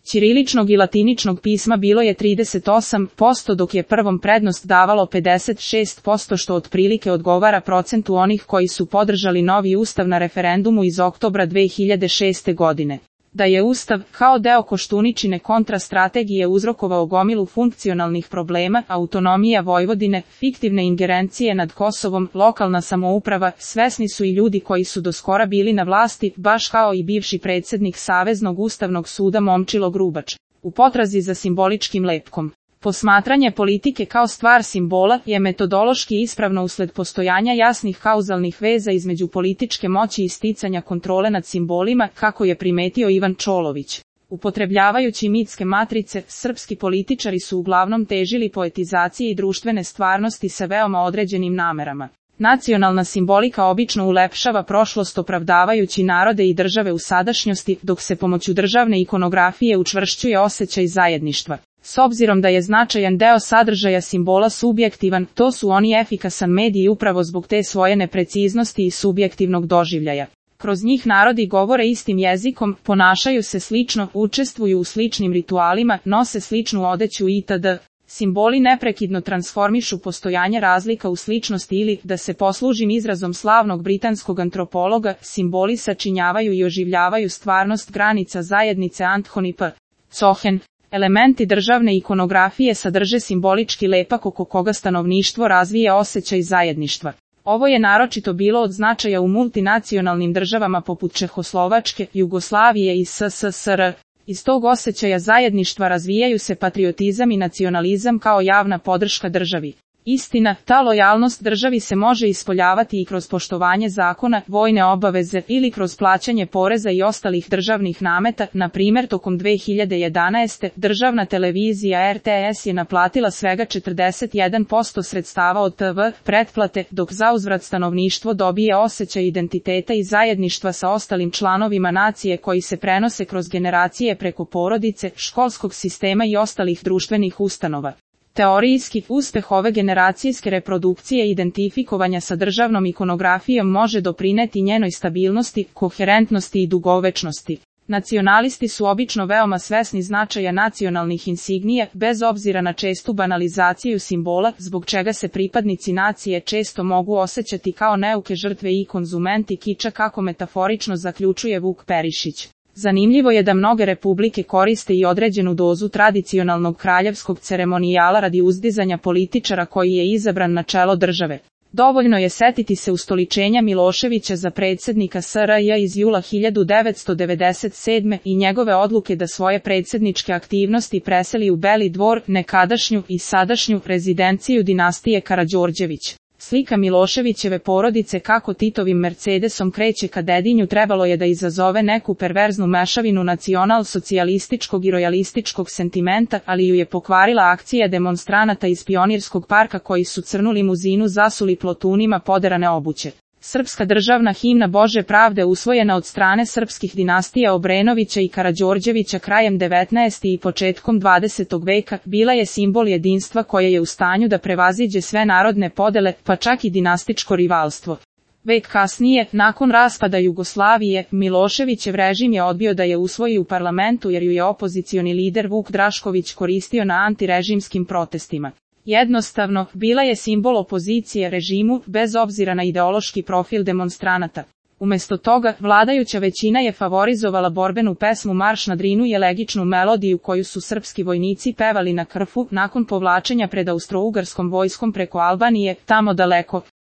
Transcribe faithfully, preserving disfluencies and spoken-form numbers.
ćiriličnog i latiničnog pisma bilo je trideset osam posto dok je prvom prednost davalo pedeset šest posto što otprilike odgovara procentu onih koji su podržali novi ustav na referendumu iz oktobra dve hiljade šeste godine. Da je ustav, kao deo Koštuničine kontrastrategije uzrokovao gomilu funkcionalnih problema, autonomija Vojvodine, fiktivne ingerencije nad Kosovom, lokalna samouprava, svesni su i ljudi koji su doskora bili na vlasti, baš kao i bivši predsjednik Saveznog ustavnog suda Momčilo Grubač. U potrazi za simboličkim lepkom. Posmatranje politike kao stvar simbola je metodološki ispravno usled postojanja jasnih kauzalnih veza između političke moći i sticanja kontrole nad simbolima, kako je primetio Ivan Čolović. Upotrebljavajući mitske matrice, srpski političari su uglavnom težili poetizaciji društvene stvarnosti sa veoma određenim namerama. Nacionalna simbolika obično ulepšava prošlost opravdavajući narode i države u sadašnjosti, dok se pomoću državne ikonografije učvršćuje osjećaj zajedništva. S obzirom da je značajan deo sadržaja simbola subjektivan, to su oni efikasan medij upravo zbog te svoje nepreciznosti i subjektivnog doživljaja. Kroz njih narodi govore istim jezikom, ponašaju se slično, učestvuju u sličnim ritualima, nose sličnu odeću itd. Simboli neprekidno transformišu postojanje razlika u sličnosti ili, da se poslužim izrazom slavnog britanskog antropologa, simboli sačinjavaju i oživljavaju stvarnost granica zajednice Anthony P. Cohen. Elementi državne ikonografije sadrže simbolički lepak oko koga stanovništvo razvije osjećaj zajedništva. Ovo je naročito bilo od značaja u multinacionalnim državama poput Čehoslovačke, Jugoslavije i S S S R. Iz tog osjećaja zajedništva razvijaju se patriotizam i nacionalizam kao javna podrška državi. Istina, ta lojalnost državi se može ispoljavati i kroz poštovanje zakona, vojne obaveze ili kroz plaćanje poreza i ostalih državnih nameta. Na primjer, tokom dve hiljade jedanaeste. državna televizija R T S je naplatila svega četrdeset jedan posto sredstava od T V pretplate, dok zauzvrat stanovništvo dobije osjećaj identiteta i zajedništva sa ostalim članovima nacije koji se prenose kroz generacije preko porodice, školskog sistema i ostalih društvenih ustanova. Teorijski, uspeh ove generacijske reprodukcije i identifikovanja sa državnom ikonografijom može doprineti njenoj stabilnosti, koherentnosti i dugovečnosti. Nacionalisti su obično veoma svesni značaja nacionalnih insignija, bez obzira na čestu banalizaciju simbola, zbog čega se pripadnici nacije često mogu osjećati kao neuke žrtve i konzumenti kiča, kako metaforično zaključuje Vuk Perišić. Zanimljivo je da mnoge republike koriste i određenu dozu tradicionalnog kraljevskog ceremonijala radi uzdizanja političara koji je izabran na čelo države. Dovoljno je setiti se ustoličenja Miloševića za predsjednika S R J iz jula hiljadu devetsto devedeset sedme. i njegove odluke da svoje predsjedničke aktivnosti preseli u Beli dvor, nekadašnju i sadašnju rezidenciju dinastije Karađorđević. Slika Miloševićeve porodice kako Titovim Mercedesom kreće ka Dedinju trebalo je da izazove neku perverznu mešavinu nacional-socijalističkog i rojalističkog sentimenta, ali ju je pokvarila akcija demonstranata iz Pionirskog parka koji su crnu limuzinu zasuli plotunima poderane obuće. Srpska državna himna Bože pravde usvojena od strane srpskih dinastija Obrenovića i Karađorđevića krajem devetnaestog i početkom dvadesetog veka bila je simbol jedinstva koje je u stanju da prevaziđe sve narodne podele, pa čak i dinastičko rivalstvo. Vek kasnije, nakon raspada Jugoslavije, Miloševićev režim je odbio da je usvoji u parlamentu jer ju je opozicioni lider Vuk Drašković koristio na antirežimskim protestima. Jednostavno, bila je simbol opozicije režimu, bez obzira na ideološki profil demonstranata. Umjesto toga, vladajuća većina je favorizovala borbenu pesmu Marš na Drinu i elegičnu melodiju koju su srpski vojnici pevali na Krfu, nakon povlačenja pred austrougarskom vojskom preko Albanije, tamo daleko.